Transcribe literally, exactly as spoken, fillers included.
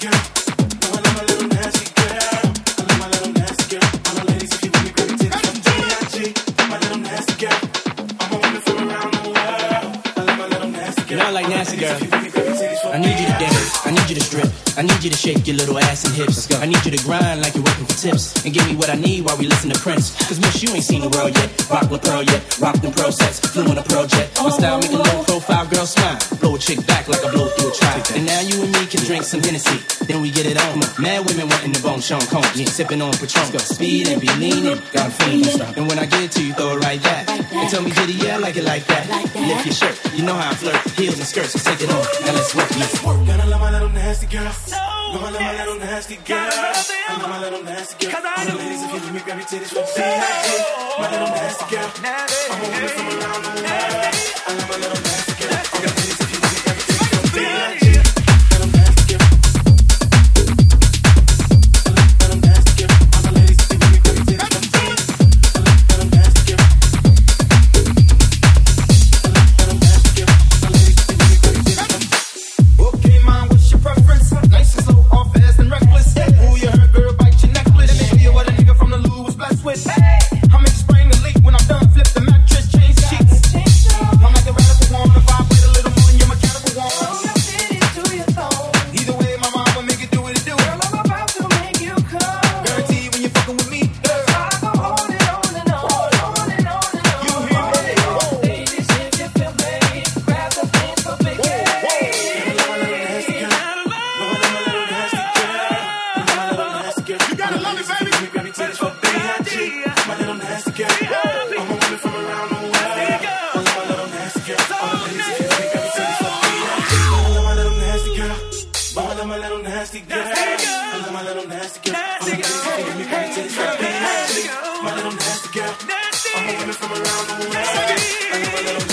I need you to shake your little ass and hips. I need you to grind like you're working for tips. And give me what I need while we listen to Prince. Cause miss, you ain't seen the world yet. Rock with Pearl yet. Rock them Pro sets. Flew on a project. My style make a low profile girl smile. Blow a chick back like I blow through a tribe. And now you and me can drink some Hennessy. Then we get it on. Mad women wanting the bone Sean Combs. Yeah, sipping on Patron. Speed and be leaning. Got a feeling. And when I get it to you, throw it right back. And tell me, did he, yeah, I like it like that. Lift your shirt. You know how I flirt. Heels and skirts. So take it on. Now let's work. Let's work. Gotta love my little nasty girl. No, I love my little nasty girl. I love my little nasty girl. All the ladies, if you give me, grab your titties for B I G. My little nasty girl. I'm a woman from around the world. I love my little nasty girl. All the ladies, if you give me, grab your titties for B I G. Little nasty girl. Little nasty girl. All the ladies, if you give me, grab your titties for B I G. Little nasty girl. Little nasty girl. All the ladies, if you give me, grab your titties for B I G. Okay, mom, what's your preference? Nice and slow, all fast and reckless. Ooh, you heard, girl, bite your necklace. Let me show you what a nigga from the Lou was blessed with. I'm explaining the leak when I'm done. Flip the mattress, change sheets. I'm like a radical one. If I wait a little more than your mechanical one. Either way, my mom will make it do what it do. Girl, I'm about to make you come. Guarantee when you're fucking with me, girl. I go on and on and on, on and on and on. You hear me? Ladies, if you feel me, grab the thing for big game. You gotta love it, baby. Grab your titties for B I G. My little nasty girl. I'm a woman from around the world. I love my little nasty girl. All the ladies, if you give me, grab your titties for B I G. I love my little nasty girl. I love my little nasty girl. I love my little nasty girl. All the ladies, if you give me, grab your titties for B I G. My little nasty girl. I'm a woman from around the world. I love my little